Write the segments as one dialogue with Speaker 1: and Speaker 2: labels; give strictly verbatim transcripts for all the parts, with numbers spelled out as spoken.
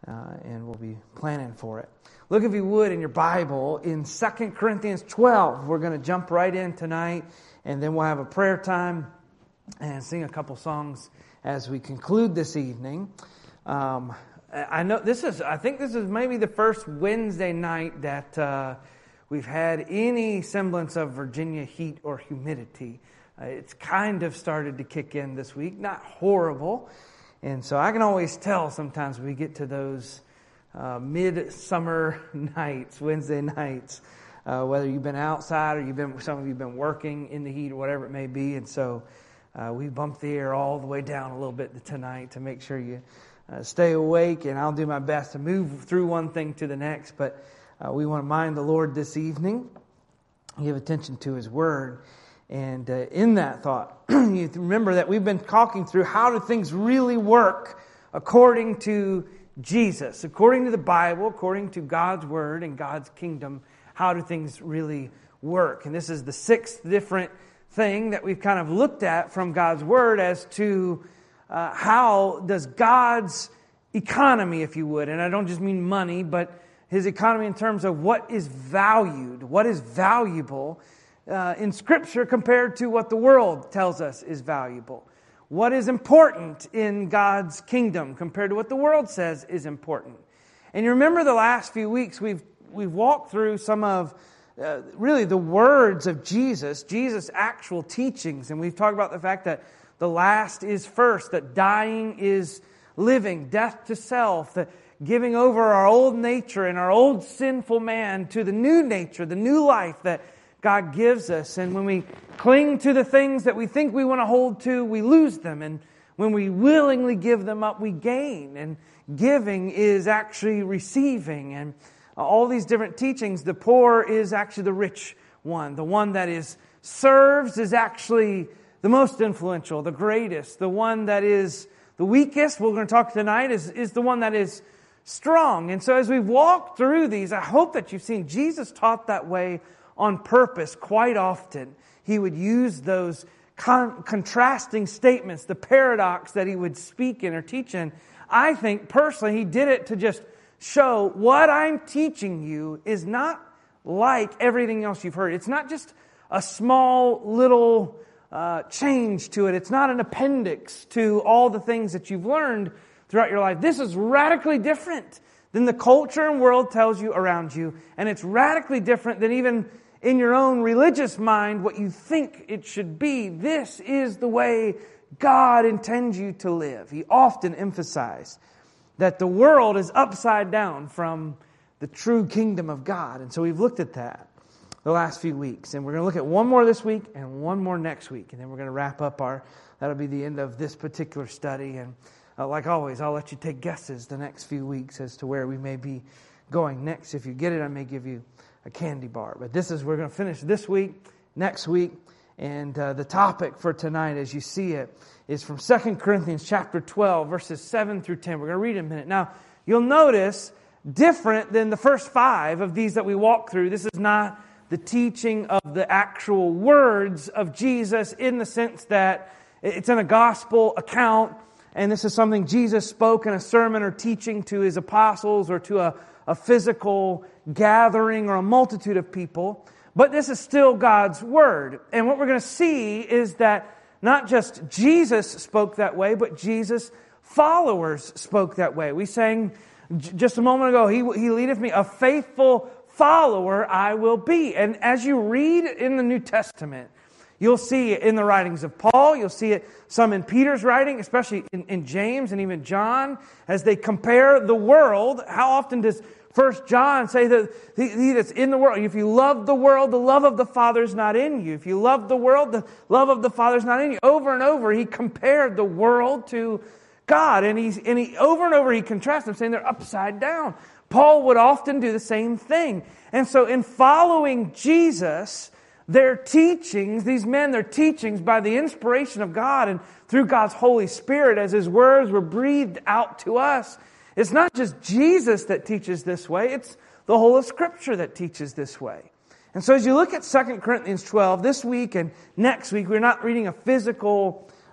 Speaker 1: uh, and we'll be planning for it. Look, if you would, in your Bible, in Second Corinthians twelve. We're going to jump right in tonight, and then we'll have a prayer time and sing a couple songs as we conclude this evening. Um, I know this is, I think this is maybe the first Wednesday night that uh, we've had any semblance of Virginia heat or humidity. Uh, it's kind of started to kick in this week, not horrible. And so I can always tell sometimes we get to those uh, mid-summer nights, Wednesday nights, uh, whether you've been outside or you've been, some of you have been working in the heat or whatever it may be. And so uh, we bumped the air all the way down a little bit tonight to make sure you uh, stay awake. And I'll do my best to move through one thing to the next. But uh, we want to mind the Lord this evening, give attention to His Word. And uh, in that thought, you remember that we've been talking through how do things really work according to Jesus, according to the Bible, according to God's Word and God's kingdom. How do things really work? And this is the sixth different thing that we've kind of looked at from God's Word as to uh, how does God's economy, if you would, and I don't just mean money, but His economy in terms of what is valued, what is valuable Uh, in Scripture compared to what the world tells us is valuable. What is important in God's kingdom compared to what the world says is important. And you remember the last few weeks we've we've walked through some of uh, really the words of Jesus, Jesus' actual teachings. And we've talked about the fact that the last is first, that dying is living, death to self, that giving over our old nature and our old sinful man to the new nature, the new life that God gives us. And when we cling to the things that we think we want to hold to, we lose them. And when we willingly give them up, we gain. And giving is actually receiving. And all these different teachings, the poor is actually the rich one. The one that is serves is actually the most influential, the greatest. The one that is the weakest, we're going to talk tonight, is, is the one that is strong. And so as we walk through these, I hope that you've seen Jesus taught that way on purpose quite often. He would use those con- contrasting statements, the paradox that He would speak in or teach in. I think personally He did it to just show what I'm teaching you is not like everything else you've heard. It's not just a small little uh, change to it. It's not an appendix to all the things that you've learned throughout your life. This is radically different than the culture and world tells you around you. And it's radically different than even in your own religious mind what you think it should be. This is the way God intends you to live. He often emphasized that the world is upside down from the true kingdom of God. And so we've looked at that the last few weeks. And we're going to look at one more this week and one more next week. And then we're going to wrap up our, that'll be the end of this particular study. And Uh, like always, I'll let you take guesses the next few weeks as to where we may be going next. If you get it, I may give you a candy bar. But this is, we're going to finish this week, next week. And uh, the topic for tonight, as you see it, is from Second Corinthians chapter twelve, verses seven through ten. We're going to read it in a minute. Now, you'll notice, different than the first five of these that we walk through, this is not the teaching of the actual words of Jesus in the sense that it's in a gospel account. And this is something Jesus spoke in a sermon or teaching to His apostles or to a, a physical gathering or a multitude of people. But this is still God's Word. And what we're going to see is that not just Jesus spoke that way, but Jesus' followers spoke that way. We sang just a moment ago, He, he leadeth me, a faithful follower I will be. And as you read in the New Testament, you'll see it in the writings of Paul. You'll see it some in Peter's writing, especially in, in James and even John, as they compare the world. How often does First John say that he, he that's in the world, if you love the world, the love of the Father is not in you. If you love the world, the love of the Father is not in you. Over and over, he compared the world to God. And, he's, and he over and over, he contrasts them, saying they're upside down. Paul would often do the same thing. And so in following Jesus, their teachings, these men, their teachings by the inspiration of God and through God's Holy Spirit as His words were breathed out to us. It's not just Jesus that teaches this way, it's the whole of Scripture that teaches this way. And so as you look at Second Corinthians twelve, this week and next week, we're not reading a physical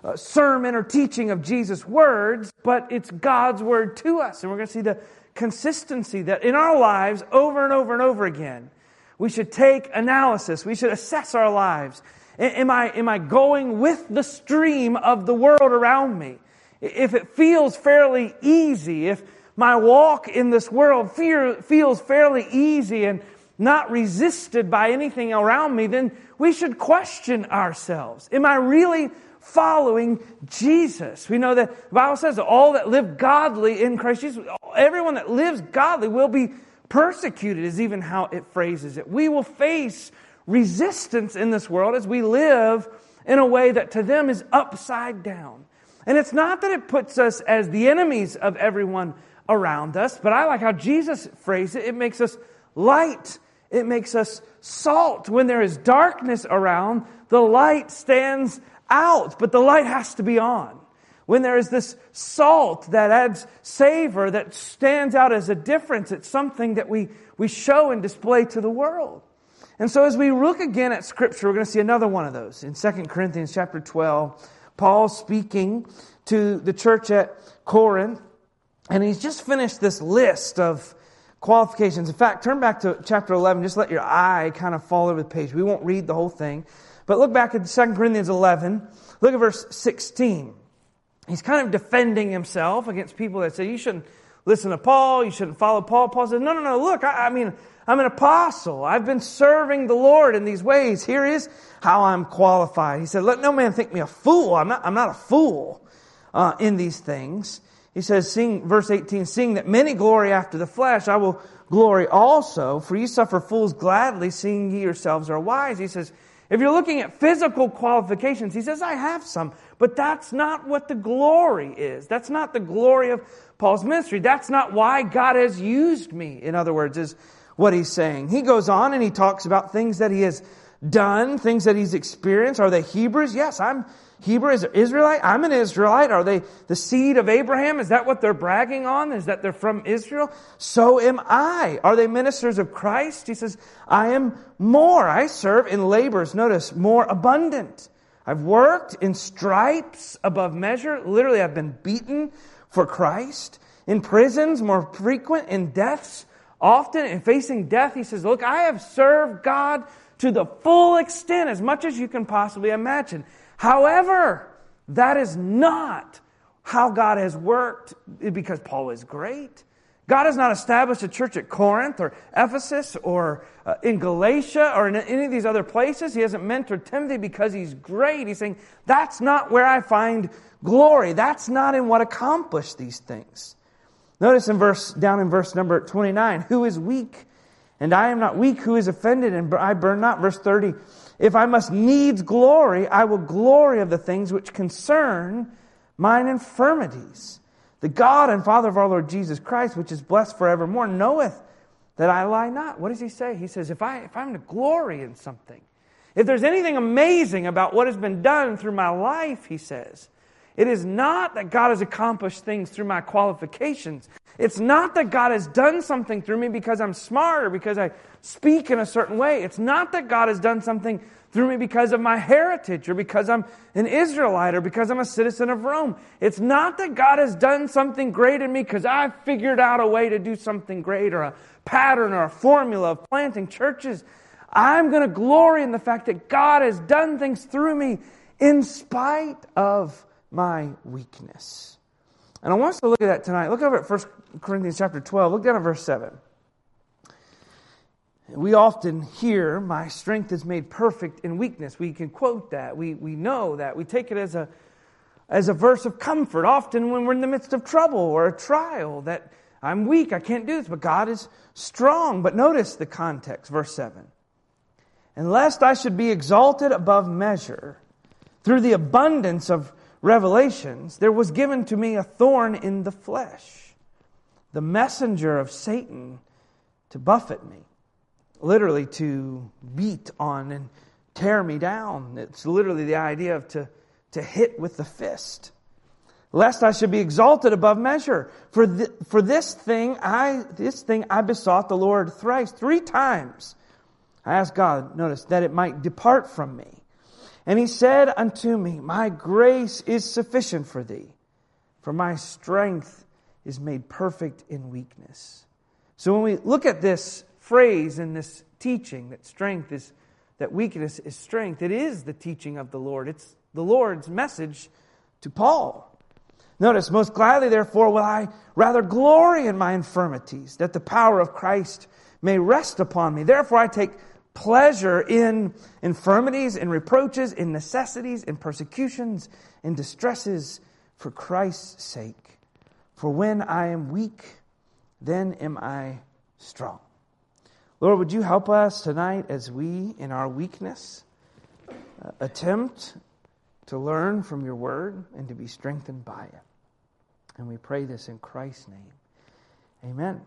Speaker 1: uh, sermon or teaching of Jesus' words, but it's God's word to us. And we're going to see the consistency that in our lives, over and over and over again, we should take analysis. We should assess our lives. Am I, am I going with the stream of the world around me? If it feels fairly easy, if my walk in this world fear, feels fairly easy and not resisted by anything around me, then we should question ourselves. Am I really following Jesus? We know that the Bible says that all that live godly in Christ Jesus, everyone that lives godly will be persecuted, is even how it phrases it. We will face resistance in this world as we live in a way that to them is upside down. And it's not that it puts us as the enemies of everyone around us, but I like how Jesus phrased it. It makes us light. It makes us salt. When there is darkness around, the light stands out, but the light has to be on. When there is this salt that adds savor, that stands out as a difference, it's something that we, we show and display to the world. And so as we look again at Scripture, we're going to see another one of those. In Second Corinthians chapter twelve, Paul speaking to the church at Corinth, and he's just finished this list of qualifications. In fact, turn back to chapter eleven, just let your eye kind of fall over the page. We won't read the whole thing, but look back at Second Corinthians eleven, look at verse sixteen. He's kind of defending himself against people that say, you shouldn't listen to Paul, you shouldn't follow Paul. Paul says, no, no, no, look, I, I mean, I'm an apostle. I've been serving the Lord in these ways. Here is how I'm qualified. He said, let no man think me a fool. I'm not, I'm not a fool uh, in these things. He says, seeing, verse eighteen, seeing that many glory after the flesh, I will glory also, for ye suffer fools gladly, seeing ye yourselves are wise. He says, if you're looking at physical qualifications, he says, I have some, but that's not what the glory is. That's not the glory of Paul's ministry. That's not why God has used me, in other words, is what he's saying. He goes on and he talks about things that he has done, things that he's experienced. Are they Hebrews? Yes, I'm Hebrew. Is it Israelite? I'm an Israelite. Are they the seed of Abraham? Is that what they're bragging on? Is that they're from Israel? So am I. Are they ministers of Christ? He says, I am more. I serve in labors, notice, more abundant. I've worked in stripes above measure. Literally, I've been beaten for Christ. In prisons, more frequent. In deaths, often. In facing death, he says, look, I have served God to the full extent, as much as you can possibly imagine. However, that is not how God has worked, because Paul is great. God has not established a church at Corinth or Ephesus or uh, in Galatia or in any of these other places. He hasn't mentored Timothy because he's great. He's saying, that's not where I find glory. That's not in what accomplished these things. Notice in verse down in verse number twenty-nine, who is weak? And I am not weak, who is offended, and I burn not. Verse thirty, if I must needs glory, I will glory of the things which concern mine infirmities. The God and Father of our Lord Jesus Christ, which is blessed forevermore, knoweth that I lie not. What does he say? He says, if, I, if I'm to glory in something, if there's anything amazing about what has been done through my life, he says, it is not that God has accomplished things through my qualifications. It's not that God has done something through me because I'm smart or because I speak in a certain way. It's not that God has done something through me because of my heritage or because I'm an Israelite or because I'm a citizen of Rome. It's not that God has done something great in me because I've figured out a way to do something great or a pattern or a formula of planting churches. I'm going to glory in the fact that God has done things through me in spite of my weakness. And I want us to look at that tonight. Look over at First Corinthians chapter twelve. Look down at verse seven. We often hear, my strength is made perfect in weakness. We can quote that. We we know that. We take it as a as a verse of comfort. Often when we're in the midst of trouble or a trial, that I'm weak, I can't do this, but God is strong. But notice the context, verse seven. And lest I should be exalted above measure through the abundance of revelations, there was given to me a thorn in the flesh, the messenger of Satan to buffet me. Literally to beat on and tear me down. It's literally the idea of to, to hit with the fist. Lest I should be exalted above measure. For th- for this thing I this thing I besought the Lord thrice, three times. I asked God, notice, that it might depart from me. And he said unto me, my grace is sufficient for thee, for my strength is made perfect in weakness. So when we look at this phrase in this teaching, that strength is, that weakness is strength, it is the teaching of the Lord. It's the Lord's message to Paul. Notice, most gladly, therefore, will I rather glory in my infirmities, that the power of Christ may rest upon me. Therefore, I take pleasure in infirmities, in reproaches, in necessities, in persecutions, in distresses, for Christ's sake. For when I am weak, then am I strong. Lord, would you help us tonight as we, in our weakness, uh, attempt to learn from your word and to be strengthened by it. And we pray this in Christ's name. Amen.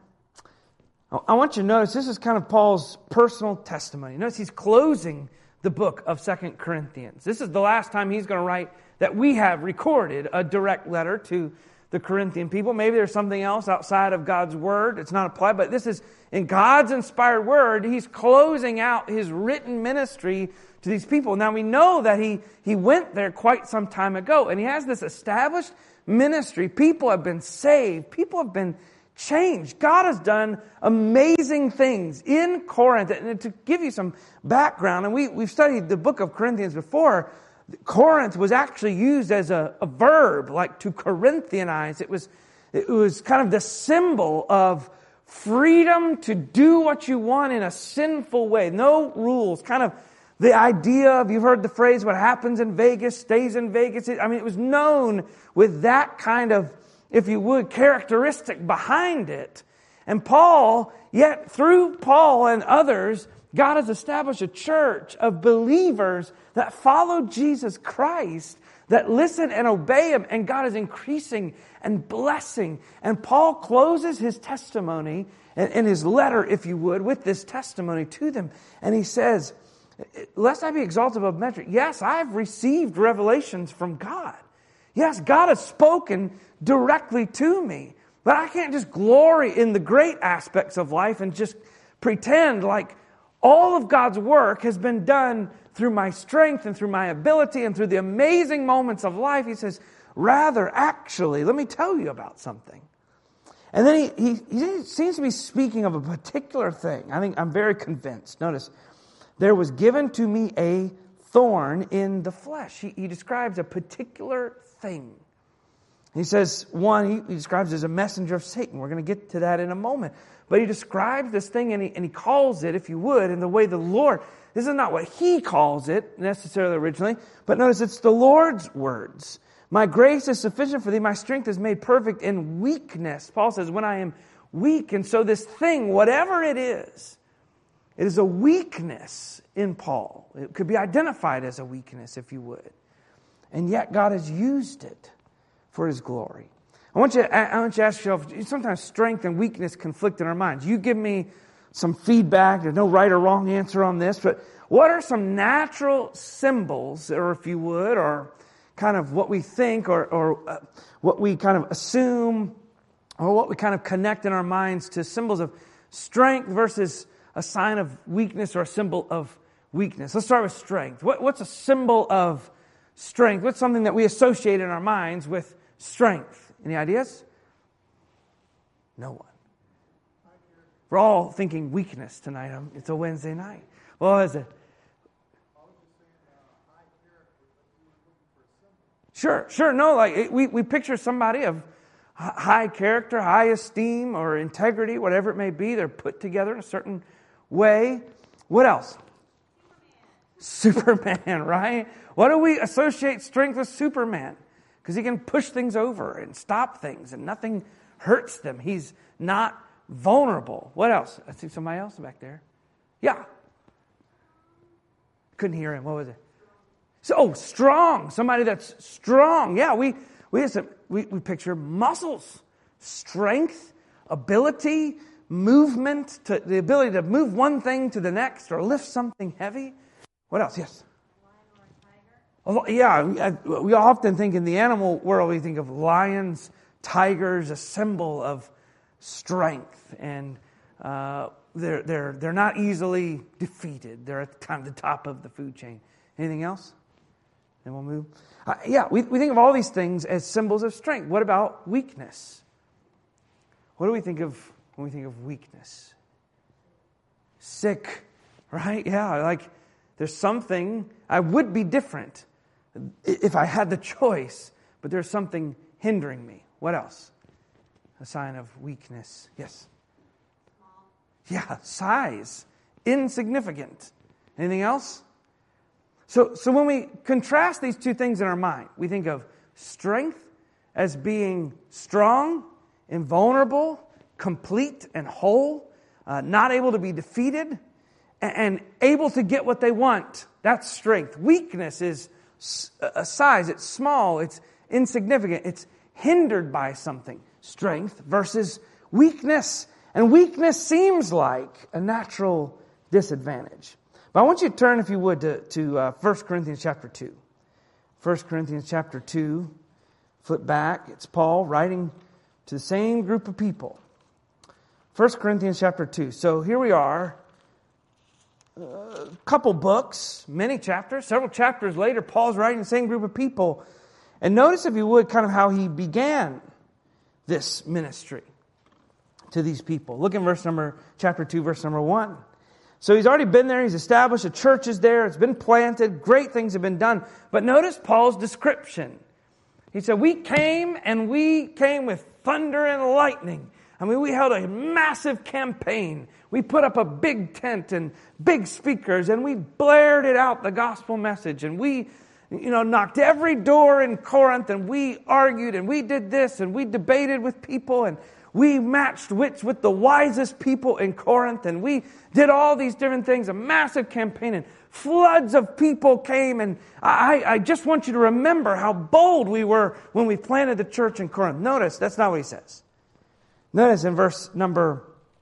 Speaker 1: I want you to notice this is kind of Paul's personal testimony. Notice he's closing the book of Second Corinthians. This is the last time he's going to write that we have recorded a direct letter to the Corinthian people. Maybe there's something else outside of God's word. It's not applied, but this is in God's inspired word. He's closing out his written ministry to these people. Now we know that he, he went there quite some time ago, and he has this established ministry. People have been saved. People have been changed. God has done amazing things in Corinth. And to give you some background, and we, we've studied the book of Corinthians before, Corinth was actually used as a, a verb, like to Corinthianize. It was, it was kind of the symbol of freedom to do what you want in a sinful way. No rules. Kind of the idea of, you've heard the phrase, what happens in Vegas stays in Vegas. I mean, it was known with that kind of, if you would, characteristic behind it. And Paul, yet through Paul and others, God has established a church of believers that follow Jesus Christ, that listen and obey Him, and God is increasing and blessing. And Paul closes his testimony, in his letter, if you would, with this testimony to them. And he says, lest I be exalted above measure, yes, I've received revelations from God. Yes, God has spoken directly to me. But I can't just glory in the great aspects of life and just pretend like all of God's work has been done through my strength and through my ability and through the amazing moments of life. He says, rather, actually, let me tell you about something. And then he, he, he seems to be speaking of a particular thing. I think I'm very convinced. Notice, there was given to me a thorn in the flesh. He, he describes a particular thing. He says, one, he, he describes as a messenger of Satan. We're going to get to that in a moment. But he describes this thing, and he, and he calls it, if you would, in the way the Lord, this is not what he calls it necessarily originally, but notice it's the Lord's words. My grace is sufficient for thee. My strength is made perfect in weakness. Paul says, when I am weak. And so this thing, whatever it is, it is a weakness in Paul. It could be identified as a weakness, if you would. And yet God has used it for His glory. I want you, I want you to ask yourself, sometimes strength and weakness conflict in our minds. You give me some feedback. There's no right or wrong answer on this. But what are some natural symbols, or if you would, or kind of what we think, or, or uh, what we kind of assume, or what we kind of connect in our minds to symbols of strength versus a sign of weakness or a symbol of weakness? Let's start with strength. What, what's a symbol of strength? What's something that we associate in our minds with strength? Any ideas? No one. We're all thinking weakness tonight. It's a Wednesday night. What is it? Sure, sure. No, like we, we picture somebody of high character, high esteem, or integrity, whatever it may be. They're put together in a certain way. What else? Superman, Superman, right? What do we associate strength with? Superman. Because he can push things over and stop things, and nothing hurts them. He's not vulnerable. What else? I see somebody else back there. Yeah. Couldn't hear him. What was it? So, oh, strong. Somebody that's strong. Yeah, we we have some, we, we picture muscles, strength, ability, movement, to, the ability to move one thing to the next or lift something heavy. What else? Yes. Yeah, we often think in the animal world, we think of lions, tigers, a symbol of strength, and uh, they're they're they're not easily defeated. They're at kind of the top of the food chain. Anything else? And we'll move. Uh, yeah, we, we think of all these things as symbols of strength. What about weakness? What do we think of when we think of weakness? Sick, right? Yeah, like there's something, I would be different if I had the choice, but there's something hindering me. What else? A sign of weakness. Yes? Yeah, size. Insignificant. Anything else? So, so when we contrast these two things in our mind, we think of strength as being strong, invulnerable, complete and whole, uh, not able to be defeated, and, and able to get what they want. That's strength. Weakness is a size. It's small. It's insignificant. It's hindered by something. Strength versus weakness. And weakness seems like a natural disadvantage. But I want you to turn, if you would, to, to uh, First Corinthians chapter two. First Corinthians chapter two. Flip back. It's Paul writing to the same group of people. First Corinthians chapter two. So here we are. A couple books, many chapters. Several chapters later, Paul's writing to the same group of people. And notice, if you would, kind of how he began this ministry to these people. Look in verse number, chapter two, verse number one. So he's already been there. He's established a church is there. It's been planted. Great things have been done. But notice Paul's description. He said, we came and we came with thunder and lightning. I mean, we held a massive campaign. We put up a big tent and big speakers and we blared it out, the gospel message. And we, you know, knocked every door in Corinth and we argued and we did this and we debated with people and we matched wits with the wisest people in Corinth, and we did all these different things, a massive campaign, and floods of people came. And I, I just want you to remember how bold we were when we planted the church in Corinth. Notice, that's not what he says. Notice in verse number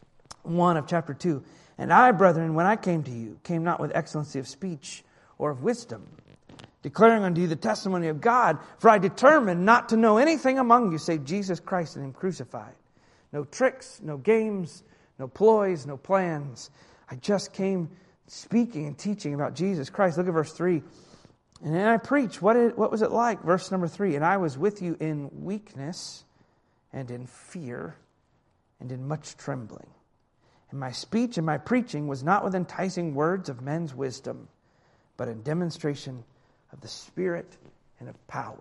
Speaker 1: one of chapter two, and I, brethren, when I came to you, came not with excellency of speech or of wisdom, declaring unto you the testimony of God, for I determined not to know anything among you save Jesus Christ and Him crucified. No tricks, no games, no ploys, no plans. I just came speaking and teaching about Jesus Christ. Look at verse three. And then I preached. What, it, what was it like? Verse number three. And I was with you in weakness and in fear and in much trembling. And my speech and my preaching was not with enticing words of men's wisdom, but in demonstration of the Spirit and of power.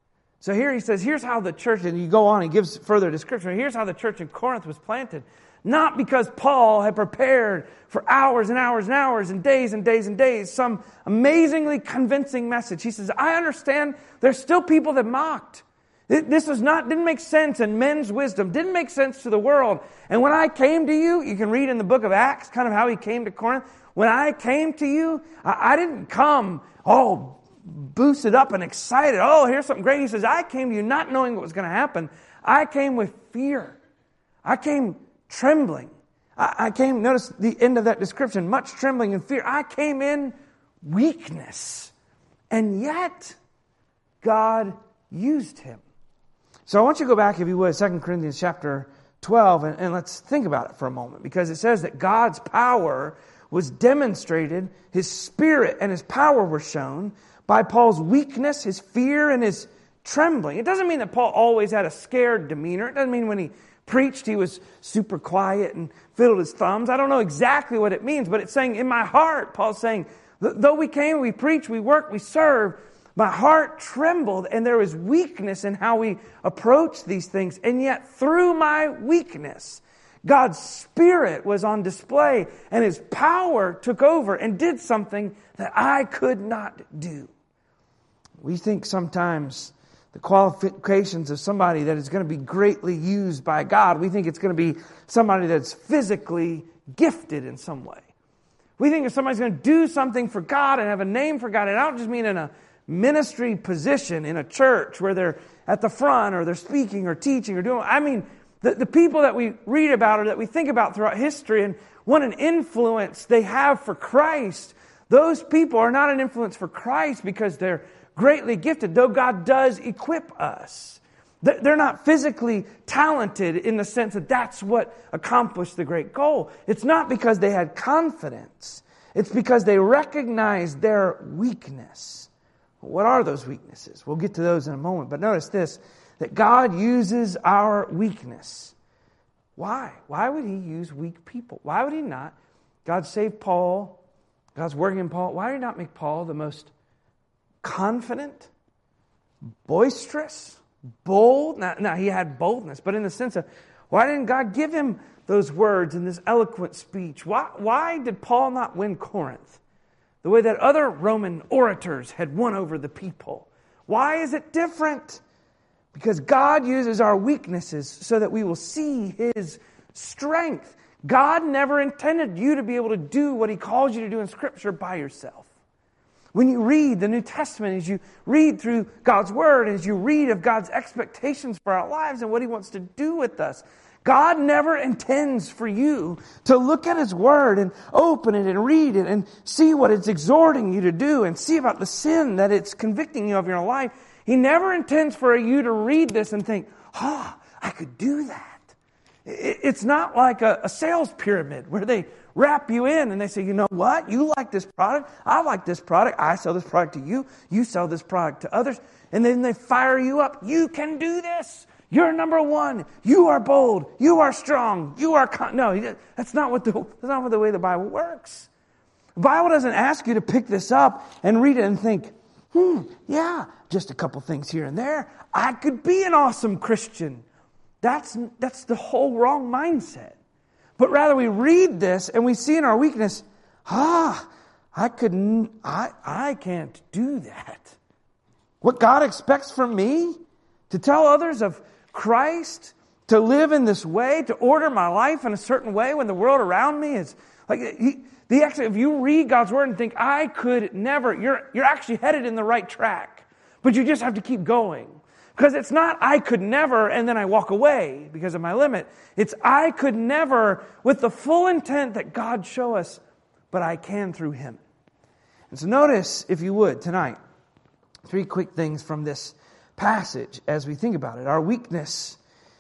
Speaker 1: So here he says, here's how the church, and you go on, he gives further description. Here's how the church in Corinth was planted. Not because Paul had prepared for hours and hours and hours and days and days and days some amazingly convincing message. He says, I understand there's still people that mocked. This is not, didn't make sense in men's wisdom, didn't make sense to the world. And when I came to you, you can read in the book of Acts kind of how he came to Corinth. When I came to you, I, I didn't come, oh, boosted up and excited. Oh, here's something great. He says, I came to you not knowing what was going to happen. I came with fear. I came trembling. I, I came, notice the end of that description, much trembling and fear. I came in weakness. And yet, God used him. So I want you to go back, if you would, Second Corinthians chapter twelve, and, and let's think about it for a moment. Because it says that God's power was demonstrated, His Spirit and His power were shown by Paul's weakness, his fear, and his trembling. It doesn't mean that Paul always had a scared demeanor. It doesn't mean when he preached he was super quiet and fiddled his thumbs. I don't know exactly what it means, but it's saying in my heart, Paul's saying, though we came, we preached, we worked, we served, my heart trembled and there was weakness in how we approach these things. And yet through my weakness, God's Spirit was on display and His power took over and did something that I could not do. We think sometimes the qualifications of somebody that is going to be greatly used by God, we think it's going to be somebody that's physically gifted in some way. We think if somebody's going to do something for God and have a name for God, and I don't just mean in a ministry position in a church where they're at the front or they're speaking or teaching or doing, I mean, the, the people that we read about or that we think about throughout history and what an influence they have for Christ, those people are not an influence for Christ because they're greatly gifted, though God does equip us. They're not physically talented in the sense that that's what accomplished the great goal. It's not because they had confidence. It's because they recognized their weakness. What are those weaknesses? We'll get to those in a moment. But notice this, that God uses our weakness. Why? Why would He use weak people? Why would He not? God saved Paul. God's working in Paul. Why did He not make Paul the most confident, boisterous, bold? Now, now, he had boldness, but in the sense of, why didn't God give him those words in this eloquent speech? Why, why did Paul not win Corinth the way that other Roman orators had won over the people? Why is it different? Because God uses our weaknesses so that we will see His strength. God never intended you to be able to do what He calls you to do in Scripture by yourself. When you read the New Testament, as you read through God's Word, as you read of God's expectations for our lives and what He wants to do with us, God never intends for you to look at His Word and open it and read it and see what it's exhorting you to do and see about the sin that it's convicting you of in your life. He never intends for you to read this and think, oh, I could do that. It's not like a, a sales pyramid where they wrap you in and they say, you know what? You like this product. I like this product. I sell this product to you. You sell this product to others. And then they fire you up. You can do this. You're number one. You are bold. You are strong. You are con-. No, that's not what the that's not what the way the Bible works. The Bible doesn't ask you to pick this up and read it and think, hmm, yeah, just a couple things here and there. I could be an awesome Christian. That's that's the whole wrong mindset. But rather we read this and we see in our weakness, ah, I couldn't, I I can't do that. What God expects from me, to tell others of Christ, to live in this way, to order my life in a certain way when the world around me is like, he, the actually, if you read God's Word and think, I could never, you're you're actually headed in the right track. But you just have to keep going. Because it's not, I could never, and then I walk away because of my limit. It's, I could never, with the full intent that God show us, but I can through Him. And so notice, if you would, tonight, three quick things from this passage as we think about it. Our weakness,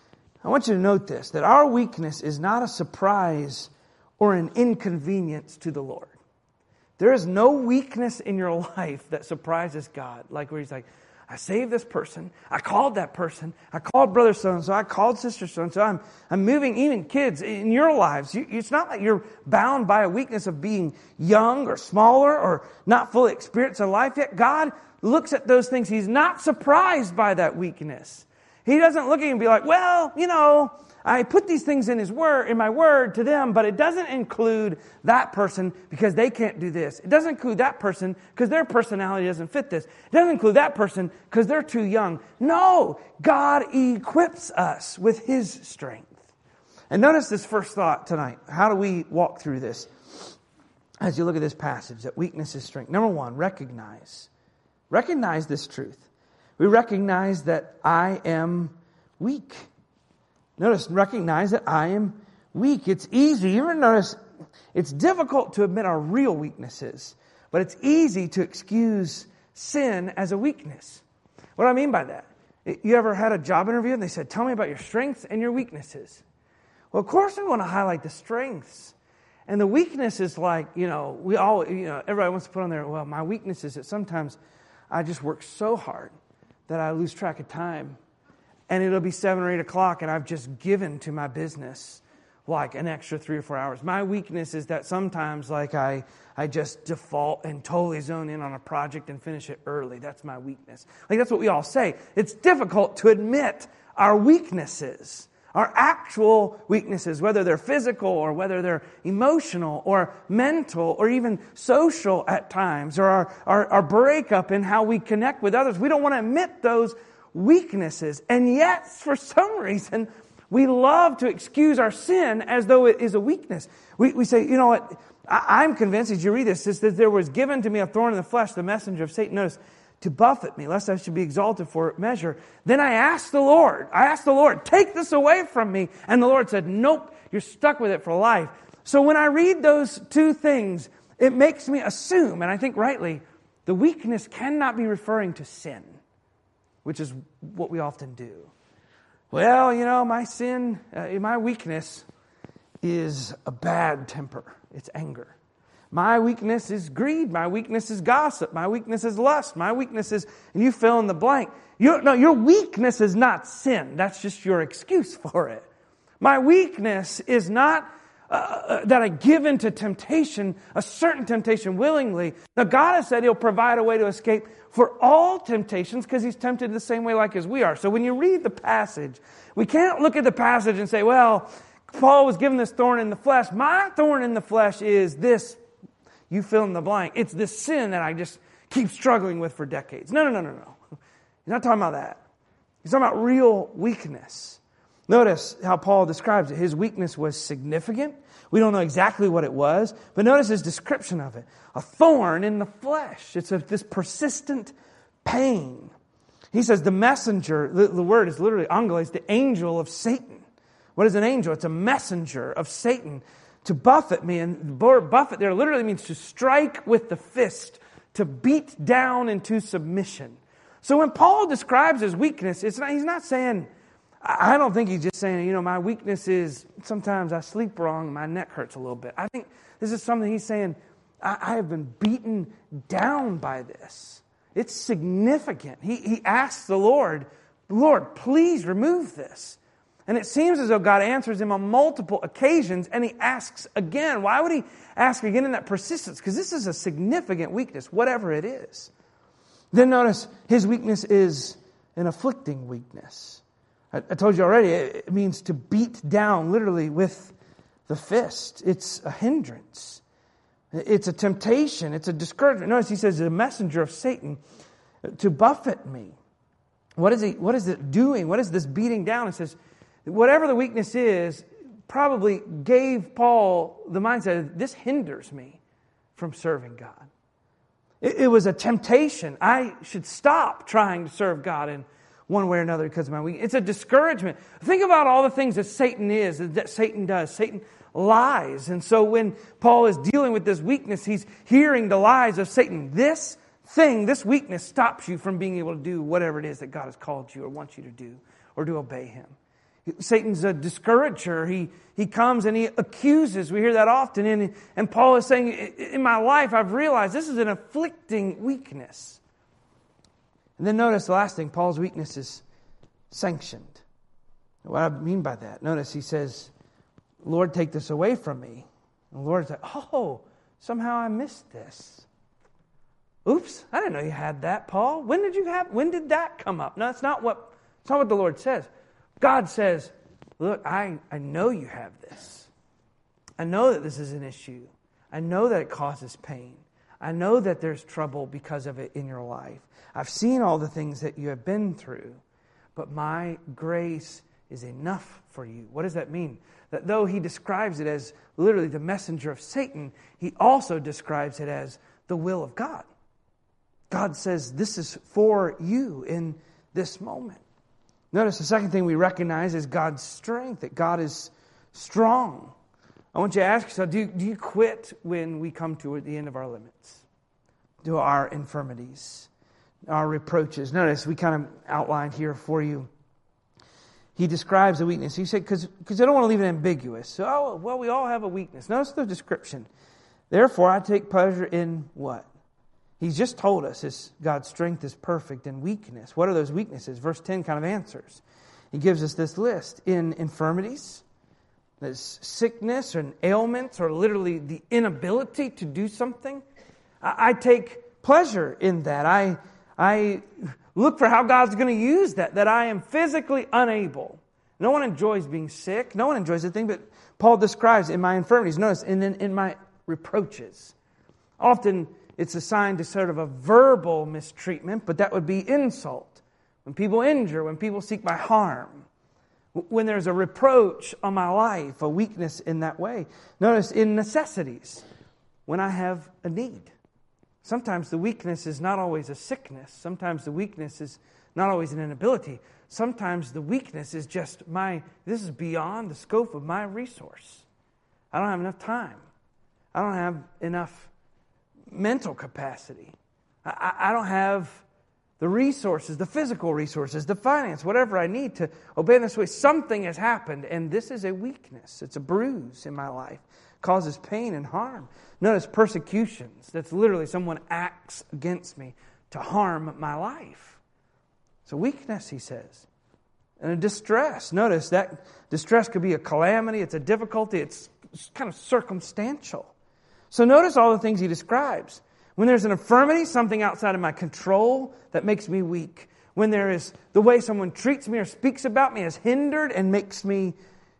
Speaker 1: I want you to note this, that our weakness is not a surprise or an inconvenience to the Lord. There is no weakness in your life that surprises God, like where He's like, I saved this person. I called that person. I called brother so-and-so. I called sister so-and-so. I'm, I'm moving even kids in your lives. You, it's not like you're bound by a weakness of being young or smaller or not fully experienced in life yet. God looks at those things. He's not surprised by that weakness. He doesn't look at you and be like, well, you know, I put these things in His word, in my word to them, but it doesn't include that person because they can't do this. It doesn't include that person because their personality doesn't fit this. It doesn't include that person because they're too young. No, God equips us with His strength. And notice this first thought tonight. How do we walk through this? As you look at this passage, that weakness is strength. Number one, recognize. Recognize this truth. We recognize that I am weak. Notice, recognize that I am weak. It's easy. You ever notice, it's difficult to admit our real weaknesses, but it's easy to excuse sin as a weakness. What do I mean by that? You ever had a job interview and they said, tell me about your strengths and your weaknesses? Well, of course we want to highlight the strengths. And the weakness is like, you know, we all, you know, everybody wants to put on there, well, my weakness is that sometimes I just work so hard that I lose track of time. And it'll be seven or eight o'clock and I've just given to my business like an extra three or four hours. My weakness is that sometimes like I, I just default and totally zone in on a project and finish it early. That's my weakness. Like that's what we all say. It's difficult to admit our weaknesses, our actual weaknesses, whether they're physical or whether they're emotional or mental or even social at times, or our, our, our breakup in how we connect with others. We don't want to admit those weaknesses. And yet, for some reason, we love to excuse our sin as though it is a weakness. We, we say, you know what, I, I'm convinced as you read this, is that there was given to me a thorn in the flesh, the messenger of Satan, notice, to buffet me, lest I should be exalted for measure. Then I asked the Lord, I asked the Lord, take this away from me. And the Lord said, nope, you're stuck with it for life. So when I read those two things, it makes me assume, and I think rightly, the weakness cannot be referring to sin, which is what we often do. Well, you know, my sin, uh, my weakness is a bad temper. It's anger. My weakness is greed. My weakness is gossip. My weakness is lust. My weakness is, and you fill in the blank. You, no, your weakness is not sin. That's just your excuse for it. My weakness is not uh, that I give into temptation, a certain temptation willingly. Now, God has said He'll provide a way to escape for all temptations because He's tempted the same way like as we are. So when you read the passage, we can't look at the passage and say, well, Paul was given this thorn in the flesh. My thorn in the flesh is this. You fill in the blank. It's this sin that I just keep struggling with for decades. No, no, no, no, no. He's not talking about that. He's talking about real weakness. Notice how Paul describes it. His weakness was significant. We don't know exactly what it was, but notice his description of it. A thorn in the flesh. It's a, this persistent pain. He says the messenger, the, the word is literally angelos, the angel of Satan. What is an angel? It's a messenger of Satan to buffet me. And the word buffet there literally means to strike with the fist, to beat down into submission. So when Paul describes his weakness, it's not, he's not saying, I don't think he's just saying, you know, my weakness is sometimes I sleep wrong and my neck hurts a little bit. I think this is something he's saying, I, I have been beaten down by this. It's significant. He, he asks the Lord, Lord, please remove this. And it seems as though God answers him on multiple occasions, and he asks again. Why would he ask again in that persistence? Because this is a significant weakness, whatever it is. Then notice his weakness is an afflicting weakness. I, I told you already, it, it means to beat down literally with the fist. It's a hindrance. It's a temptation. It's a discouragement. Notice he says, a messenger of Satan to buffet me. What is he? What is it doing? What is this beating down? It says, whatever the weakness is, probably gave Paul the mindset, this hinders me from serving God. It, it was a temptation. I should stop trying to serve God in one way or another because of my weakness. It's a discouragement. Think about all the things that Satan is, that Satan does. Satan lies. And so when Paul is dealing with this weakness, he's hearing the lies of Satan. This thing, this weakness stops you from being able to do whatever it is that God has called you or wants you to do or to obey Him. Satan's a discourager. He he comes and he accuses. We hear that often. And, and Paul is saying, in my life, I've realized this is an afflicting weakness. And then notice the last thing, Paul's weakness is sanctioned. What I mean by that, notice he says, Lord, take this away from me. And the Lord's like, oh, somehow I missed this. Oops, I didn't know you had that, Paul. When did you have, when did that come up? No, that's not what, that's not what the Lord says. God says, look, I, I know you have this. I know that this is an issue. I know that it causes pain. I know that there's trouble because of it in your life. I've seen all the things that you have been through, but my grace is enough for you. What does that mean? That though he describes it as literally the messenger of Satan, he also describes it as the will of God. God says this is for you in this moment. Notice the second thing we recognize is God's strength, that God is strong. I want you to ask yourself, do you, do you quit when we come to the end of our limits? To our infirmities, our reproaches? Notice we kind of outlined here for you. He describes the weakness. He said, because because I don't want to leave it ambiguous. So, oh, well, we all have a weakness. Notice the description. Therefore, I take pleasure in what? He's just told us his, God's strength is perfect in weakness. What are those weaknesses? Verse ten kind of answers. He gives us this list. In infirmities, there's sickness or ailments or literally the inability to do something. I, I take pleasure in that. I, I look for how God's going to use that, that I am physically unable. No one enjoys being sick. No one enjoys the thing, but Paul describes in my infirmities. Notice, and then in my reproaches. Often, it's assigned to sort of a verbal mistreatment, but that would be insult. When people injure, when people seek my harm, when there's a reproach on my life, a weakness in that way. Notice in necessities, when I have a need. Sometimes the weakness is not always a sickness. Sometimes the weakness is not always an inability. Sometimes the weakness is just my, this is beyond the scope of my resource. I don't have enough time. I don't have enough mental capacity. I, I don't have the resources, the physical resources, the finance, whatever I need to obey in this way. Something has happened, and this is a weakness. It's a bruise in my life. causes pain and harm. Notice persecutions. That's literally someone acts against me to harm my life. It's a weakness, he says. And a distress. Notice that distress could be a calamity. It's a difficulty. It's kind of circumstantial. So notice all the things he describes. When there's an infirmity, something outside of my control that makes me weak. When there is the way someone treats me or speaks about me is hindered and makes me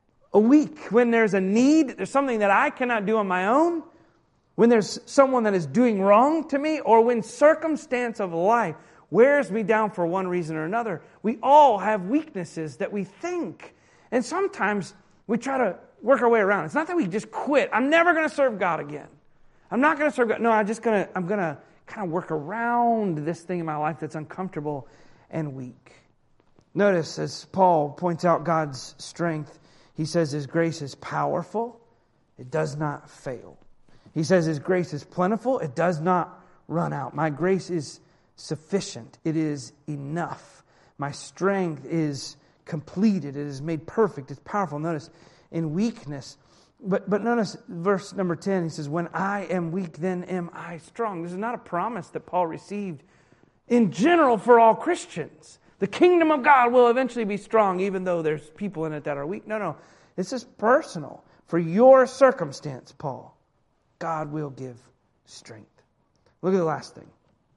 Speaker 1: weak. When there's a need, there's something that I cannot do on my own. When there's someone that is doing wrong to me, or when circumstance of life wears me down for one reason or another. We all have weaknesses that we think. And sometimes we try to work our way around. It's not that we just quit. I'm never going to serve God again. I'm not going to serve God. No, I'm just going to, I'm going to kind of work around this thing in my life that's uncomfortable and weak. Notice, as Paul points out God's strength, he says His grace is powerful. It does not fail. He says His grace is plentiful. It does not run out. My grace is sufficient. It is enough. My strength is completed. It is made perfect. It's powerful. Notice, in weakness. But but notice verse number ten. He says, when I am weak, then am I strong. This is not a promise that Paul received in general for all Christians. The kingdom of God will eventually be strong, even though there's people in it that are weak. No, no. This is personal. For your circumstance, Paul, God will give strength. Look at the last thing.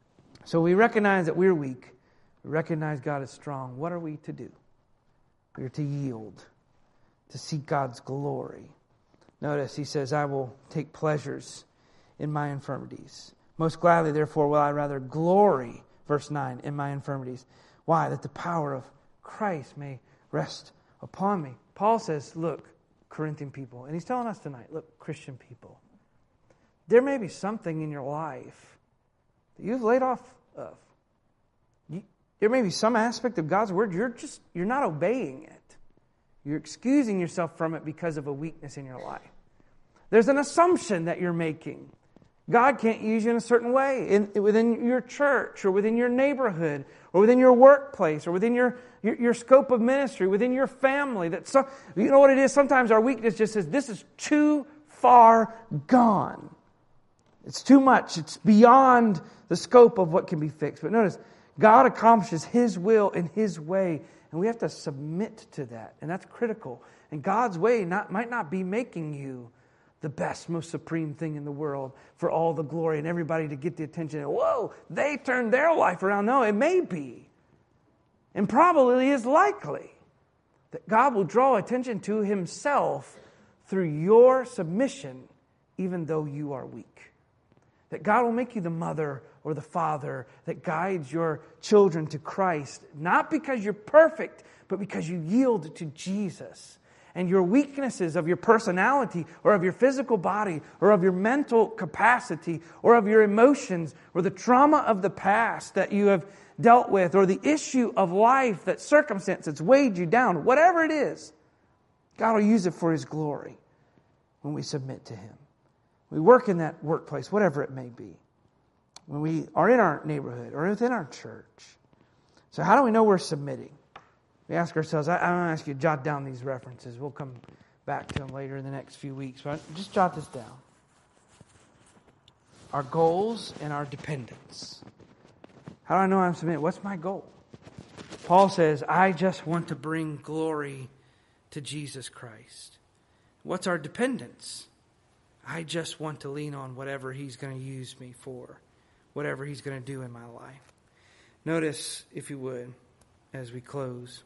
Speaker 1: So we recognize that we're weak. We recognize God is strong. What are we to do? We are to yield, to seek God's glory. Notice he says, I will take pleasures in my infirmities. Most gladly, therefore, will I rather glory, verse nine, in my infirmities. Why? That the power of Christ may rest upon me. Paul says, look, Corinthian people, and he's telling us tonight, look, Christian people, there may be something in your life that you've laid off of. You, there may be some aspect of God's word you're just you're not obeying it. You're excusing yourself from it because of a weakness in your life. There's an assumption that you're making. God can't use you in a certain way in, within your church or within your neighborhood or within your workplace or within your, your, your scope of ministry, within your family. That so, you know what it is? Sometimes our weakness just says, this is too far gone. It's too much. It's beyond the scope of what can be fixed. But notice, God accomplishes His will in His way, and we have to submit to that. And that's critical. And God's way not, might not be making you the best, most supreme thing in the world for all the glory and everybody to get the attention. Whoa, they turned their life around. No, it may be, and probably is likely, that God will draw attention to Himself through your submission, even though you are weak. That God will make you the mother or the father that guides your children to Christ, not because you're perfect, but because you yield to Jesus. And your weaknesses of your personality or of your physical body or of your mental capacity or of your emotions or the trauma of the past that you have dealt with or the issue of life, that circumstance that's weighed you down, whatever it is, God will use it for His glory when we submit to Him. We work in that workplace, whatever it may be. When we are in our neighborhood or within our church. So how do we know we're submitting? We ask ourselves, I, I'm going to ask you to jot down these references. We'll come back to them later in the next few weeks. But just jot this down. Our goals and our dependence. How do I know I'm submitting? What's my goal? Paul says, I just want to bring glory to Jesus Christ. What's our dependence? I just want to lean on whatever He's going to use me for, whatever He's going to do in my life. Notice, if you would, as we close,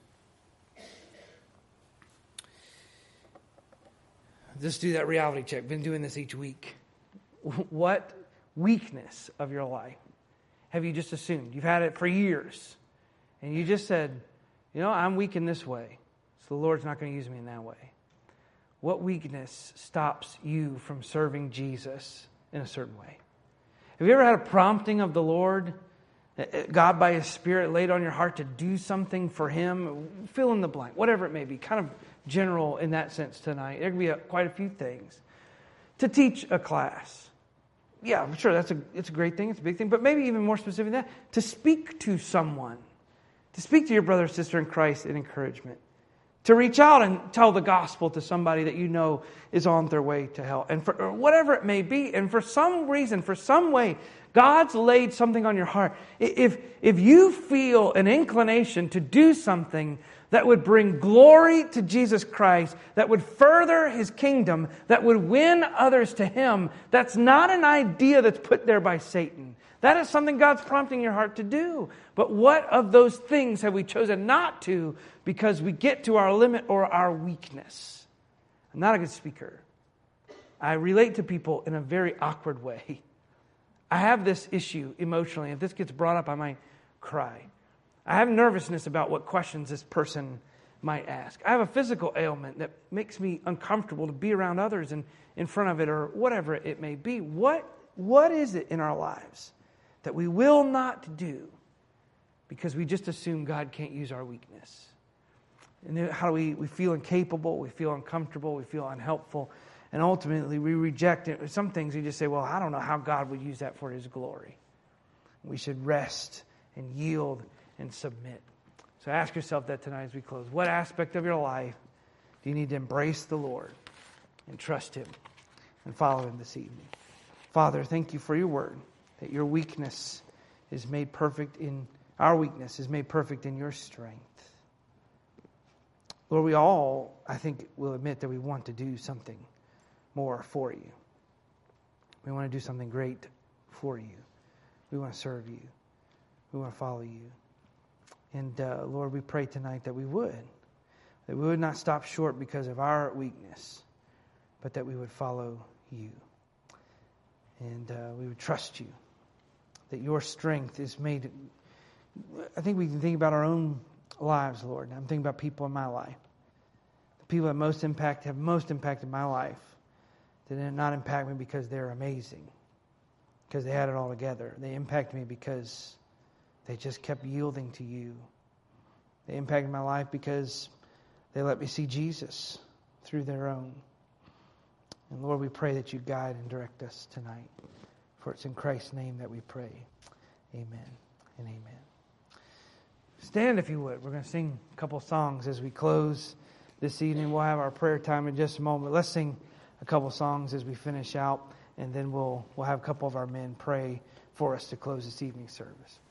Speaker 1: just do that reality check. Been doing this each week. What weakness of your life have you just assumed? You've had it for years, and you just said, you know, I'm weak in this way, so the Lord's not going to use me in that way. What weakness stops you from serving Jesus in a certain way? Have you ever had a prompting of the Lord, God by His Spirit laid on your heart to do something for Him? Fill in the blank, whatever it may be. Kind of general in that sense tonight. There could be a, quite a few things. To teach a class. Yeah, sure, that's a, it's a great thing. It's a big thing. But maybe even more specific than that, to speak to someone. To speak to your brother or sister in Christ in encouragement. to reach out and tell the gospel to somebody that you know is on their way to hell. And for or whatever it may be, and for some reason, for some way, God's laid something on your heart. If, if you feel an inclination to do something that would bring glory to Jesus Christ, that would further His kingdom, that would win others to Him, that's not an idea that's put there by Satan. That is something God's prompting your heart to do. But what of those things have we chosen not to because we get to our limit or our weakness? I'm not a good speaker. I relate to people in a very awkward way. I have this issue emotionally. If this gets brought up, I might cry. I have nervousness about what questions this person might ask. I have a physical ailment that makes me uncomfortable to be around others and in front of it or whatever it may be. What, what is it in our lives that we will not do because we just assume God can't use our weakness? And then how do we, we feel incapable, we feel uncomfortable, we feel unhelpful, and ultimately we reject it. Some things we just say, well, I don't know how God would use that for His glory. We should rest and yield and submit. So ask yourself that tonight as we close. What aspect of your life do you need to embrace the Lord and trust Him and follow Him this evening? Father, thank you for your word, that your weakness is made perfect in, our weakness is made perfect in your strength. Lord, we all, I think, will admit that we want to do something more for you. We want to do something great for you. We want to serve you. We want to follow you. And uh, Lord, we pray tonight that we would. That we would not stop short because of our weakness, but that we would follow you. And uh, we would trust you. That your strength is made. I think we can think about our own lives, Lord. I'm thinking about people in my life. The people that most impact have most impacted my life. They did not impact me because they're amazing. Because they had it all together. They impacted me because they just kept yielding to you. They impacted my life because they let me see Jesus through their own. And Lord, we pray that you guide and direct us tonight. For it's in Christ's name that we pray. Amen and amen. Stand if you would. We're going to sing a couple songs as we close this evening. We'll have our prayer time in just a moment. Let's sing a couple songs as we finish out. And then we'll we'll have a couple of our men pray for us to close this evening service.